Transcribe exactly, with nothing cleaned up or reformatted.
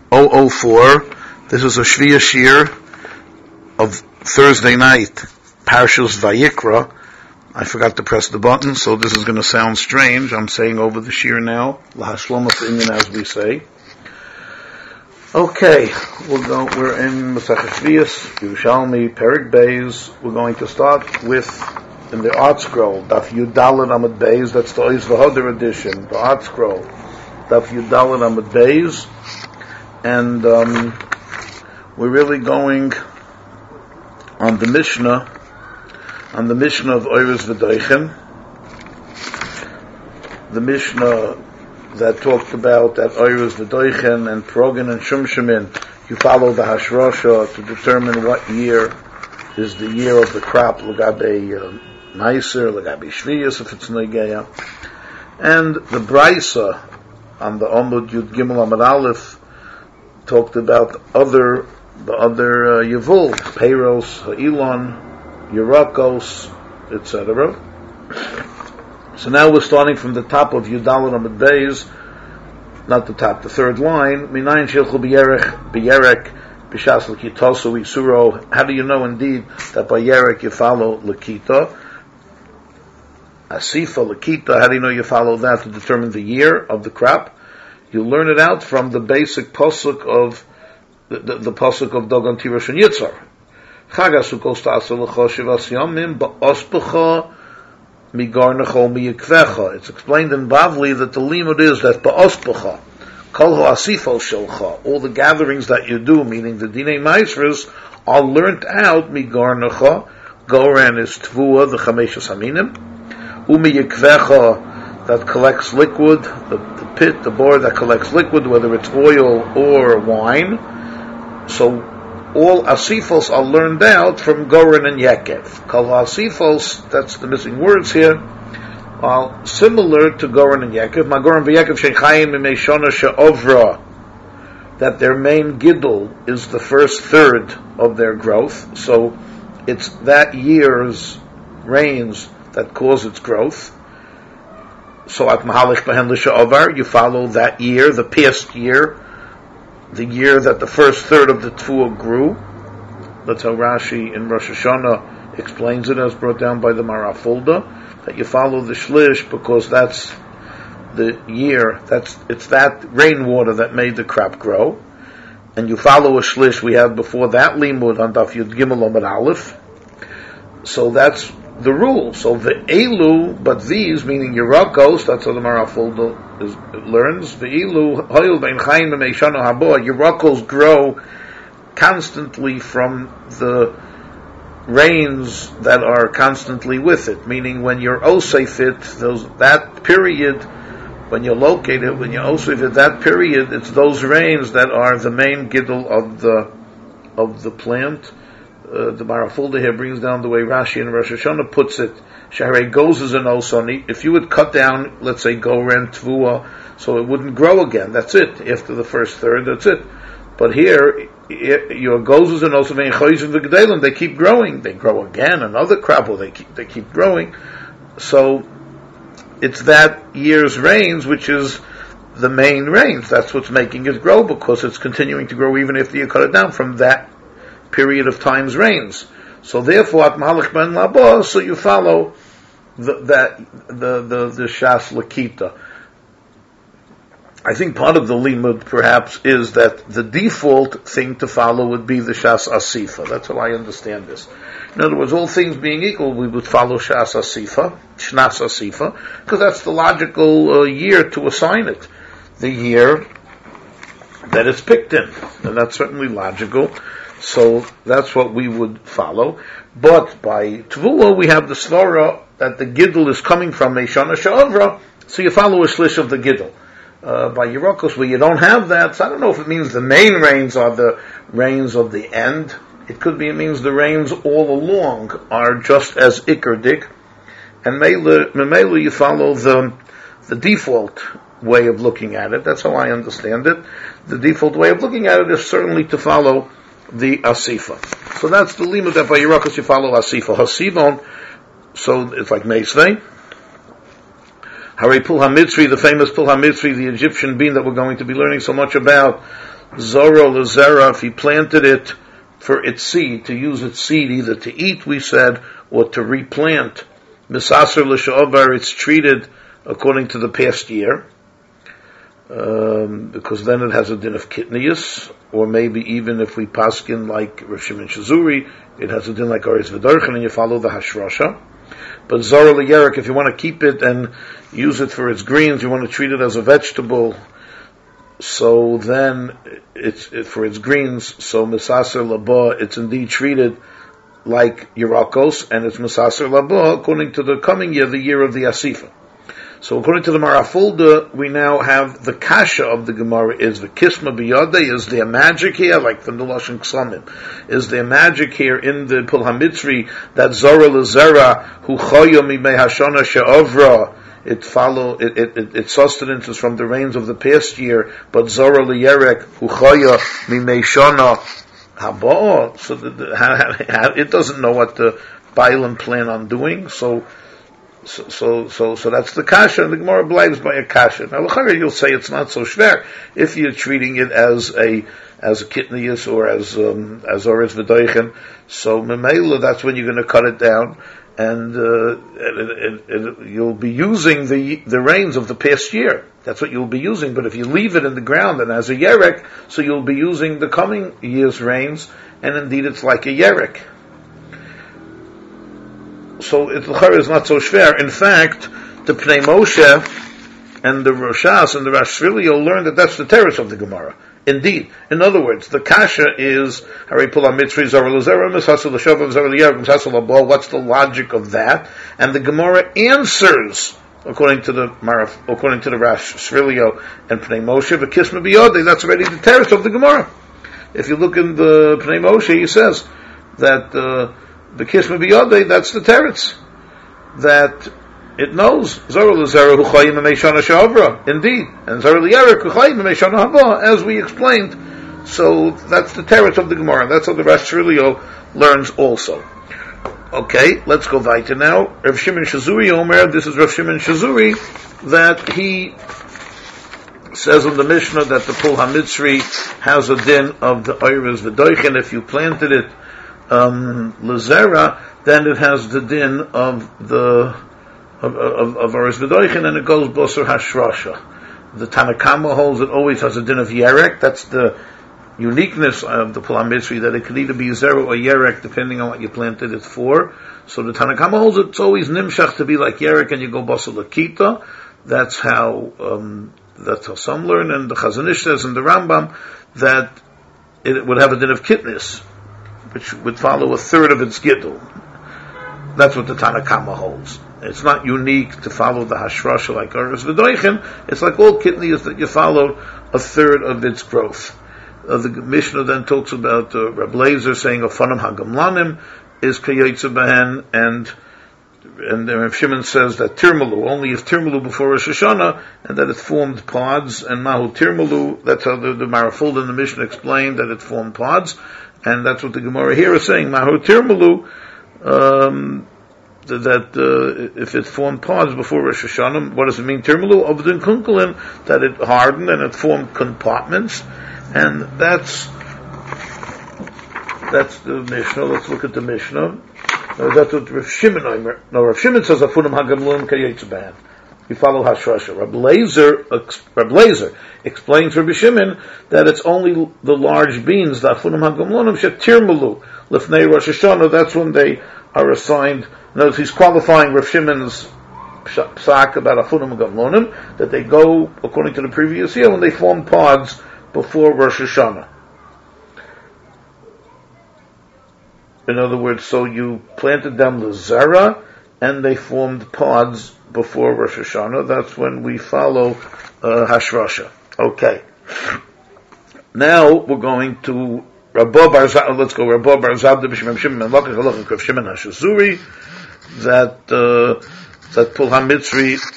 oh oh four. This is a Shviya Shir of Thursday night, Parshas Vayikra. I forgot to press the button, so this is going to sound strange. I'm saying over the Shir now, Lahashloma Inyan, as we say. Okay, we'll go, we're in Masechet Shviyos, Yerushalmi, Perek Beis. We're going to start with, in the Art Scroll, Daf Yud Daled Amud Beis, that's the Ois V'Hoder edition, the Art Scroll, Daf Yud Daled Amud Beis, and um, we're really going on the Mishnah, on the Mishnah of Oiros V'Doichen, the Mishnah that talked about that Oiros V'Doichen and Progin and Shumshemin. You follow the Hashrosha to determine what year is the year of the crop, L'gabe Meiser, L'gabe Shviyos, if it's Negeya. And the Braisa on the Omud Yud Gimel Amud Aleph talked about other, the other uh, Yevul, Peiros, Ha'ilon, Yerakos, et cetera. So now we're starting from the top of Yud Daled Amud Beis, not the top, the third line. Minayin shilchu b'yerek, b'yerek, b'shas l'kitosu isuro. How do you know indeed that by yerek you follow l'kita? Asifa l'kita, how do you know you follow that to determine the year of the crop? You learn it out from the basic pasuk of, the, the, the pasuk of Dogon Tirosh and Yitzhar. Chag HaSukkos ta'aseh l'cho shivas yomim ba'ospecha it's explained in Bavli that the limud is that ba'ospacha, kol ha'asifo shelcha, all the gatherings that you do, meaning the dinei maisros, are learnt out migarnacha. Goran is tvua, the chameshes haminim, umiyikvecha, that collects liquid, the, the pit, the bore that collects liquid, whether it's oil or wine. So all asifos are learned out from Goren and Yakev. Kol asifos, that's the missing words here, are similar to Goren and Yakev. Magoren v'Yakev sheichayim imeshona she'ovra, that their main giddel is the first third of their growth. So it's that year's rains that cause its growth. So at mahalich behen l'she'ovar, you follow that year, the past year, the year that the first third of the Tfuah grew. That's how Rashi in Rosh Hashanah explains it, as brought down by the Marafulda, that you follow the Shlish because that's the year, that's it's that rainwater that made the crop grow. And you follow a Shlish we had before that limud on Daf Yud Gimel Amud Aleph. So that's the rule. So the Elu, but these, meaning Yerakos, that's how the Marafulda is, learns. The Elu, Hoyel Ben Chaim and Meishana Habo, Yerakos grow constantly from the rains that are constantly with it. Meaning when you're Osef it, those, that period, when you're located, when you're Osef it, that period, it's those rains that are the main giddel of the, of the plant. Uh, the Marafulda here brings down the way Rashi and Rosh Hashanah puts it. Shaharei goes as an osoni. If you would cut down, let's say, Goren Tvua, so it wouldn't grow again. That's it. After the first third, that's it. But here, it, your goes as an osoni, and they keep growing. They grow again, another crop, or they keep, they keep growing. So, it's that year's rains, which is the main rains. That's what's making it grow, because it's continuing to grow even after you cut it down from that period of time's rains. So therefore, at Mahalach ben Labo, so you follow the, that the the the Shas Lakita. I think part of the limud perhaps is that the default thing to follow would be the Shas Asifa. That's how I understand this. In other words, all things being equal, we would follow Shas Asifa, Shnas Asifa, because that's the logical uh, year to assign it, the year that it's picked in, and that's certainly logical. So that's what we would follow. But by Tvua, we have the Svara that the Giddel is coming from Meishana She'ovra, so you follow a Shlish of the Giddel. Uh, by Yerakos, where you don't have that, so I don't know if it means the main rains are the rains of the end. It could be it means the rains all along are just as Ikerdik. And Memela, you follow the, the default way of looking at it. That's how I understand it. The default way of looking at it is certainly to follow the Asifa. So that's the limit that by Yerakos you follow Asifa. Hasivon, so it's like Meisvei. Hari Pul HaMitzri, the famous Pul HaMitzri, the Egyptian bean that we're going to be learning so much about. Zoro Lazera, if he planted it for its seed, to use its seed either to eat, we said, or to replant. Misaser L'Sha'ovar, it's treated according to the past year, um, because then it has a din of kitnius, or maybe even if we paskin like Rav Shimon Shazuri, it has a din like Aris V'Darchen, and you follow the Hashrasha. But Zara L'Yerik, if you want to keep it and use it for its greens, you want to treat it as a vegetable, so then it's it, for its greens, so Misaser Laba, it's indeed treated like Yerakos, and it's Misaser Laba according to the coming year, the year of the Asifa. So according to the Marafulda, we now have the kasha of the Gemara is the Kisma Biyade, is there magic here, like from the Lashon Ksamim? Is there magic here in the Pul HaMitzri that Zora L'Zera, Hu Chaya Mimei Hashana She'avra, it follow, it, it, it, its sustenance is from the rains of the past year, but Zora L'Yerek, Hu Chaya Mimei Shana Haba, so the, the, it doesn't know what the Bailam plan on doing, so So, so, so, so that's the kasha, and the Gemara blags by a kasha. Now, you'll say it's not so shver if you're treating it as a, as a kitnius or as, um, as oris v'doichen. So, memela, that's when you're going to cut it down, and, uh, it, it, it, you'll be using the, the rains of the past year. That's what you'll be using, but if you leave it in the ground and as a yerek, so you'll be using the coming year's rains, and indeed it's like a yerek. So it is not so shver. In fact, the Pnei Moshe and the Roshas and the Rashvili, you'll learn that that's the teretz of the Gemara. Indeed. In other words, the kasha is Harei Pula Mitzri Zara L'Zera Mishasul L'Shav Zara L'Yerek Mishasul L'Abol. What's the logic of that? And the Gemara answers according to the Maraf, according to the Rashvilio and Pnei Moshe, V'Kisma Biyodei. That's already the teretz of the Gemara. If you look in the Pnei Moshe, he says that. Uh, The Kisma Biyodei, that's the teretz. That it knows. Zara L'Zera Hu Chayim Meishana She'avra. Indeed. And Zara L'Yerek Hu Chayim Meishana Haba, as we explained. So that's the teretz of the Gemara. That's how the Rash Rilio learns also. Okay, let's go weiter now. Rav Shimon Shazuri Omer, this is Rav Shimon Shazuri, that he says in the Mishnah that the Pul HaMitzri has a din of the Oiris V'Doichen. If you planted it Um, L'Zera, then it has the din of the of of, of Oris V'Doichen, and it goes Bosar Hashrasha. The Tanakama holds it always has a din of Yerek. That's the uniqueness of the Pul HaMitzri, that it could either be Zera or Yerek depending on what you planted it for. So the Tanakama holds it's always Nimshach to be like Yerek, and you go Bosar L'Kita. That's how um, that's how some learn, and the Chazon Ish says in the Rambam that it would have a din of Kitnis, which would follow a third of its giddel. That's what the Tanakama holds. It's not unique to follow the Hashrasha like Oris V'Doichen. It's like all kidneys that you follow a third of its growth. Uh, the Mishnah then talks about uh, Reb Lezer saying Ofanim Hagamlanim is Kayetze Behen, and and Reb Shimon says that Tirmalu, only if Tirmalu before Rosh Hashanah, and that it formed pods, and Mahu Tirmalu, that's how the, the Marafuld in the Mishnah explained that it formed pods. And that's what the Gemara here is saying. Mahu Tirmalu, um, that uh, if it formed pods before Rosh Hashanah, what does it mean? Tirmalu Avdin Kunkulin, that it hardened and it formed compartments, and that's that's the Mishnah. Let's look at the Mishnah. Uh, that's what Rav Shimon. No, Rav Shimon says Afunim Hagamlun Kayetze Behen. You follow Hashrasha. Reb Lezer, Reb Lezer explains Rabbi Shimon that it's only the large beans, the Afunim HaGamlonim, Shetirmalu, Lifnei Rosh Hashanah, that's when they are assigned. Notice he's qualifying Rav Shimon's psak about Afunim HaGamlonim, that they go, according to the previous year, when they form pods before Rosh Hashanah. In other words, so you planted them L'Zera, and they formed pods before Rosh Hashanah. That's when we follow uh, Hashrasha. Okay. Now we're going to Rabba Barzad. Let's go Rabba Barzad B'Shimon Shimon and Lakach Halachah Rav Shimon Hashazuri, that uh, that Pul HaMitzri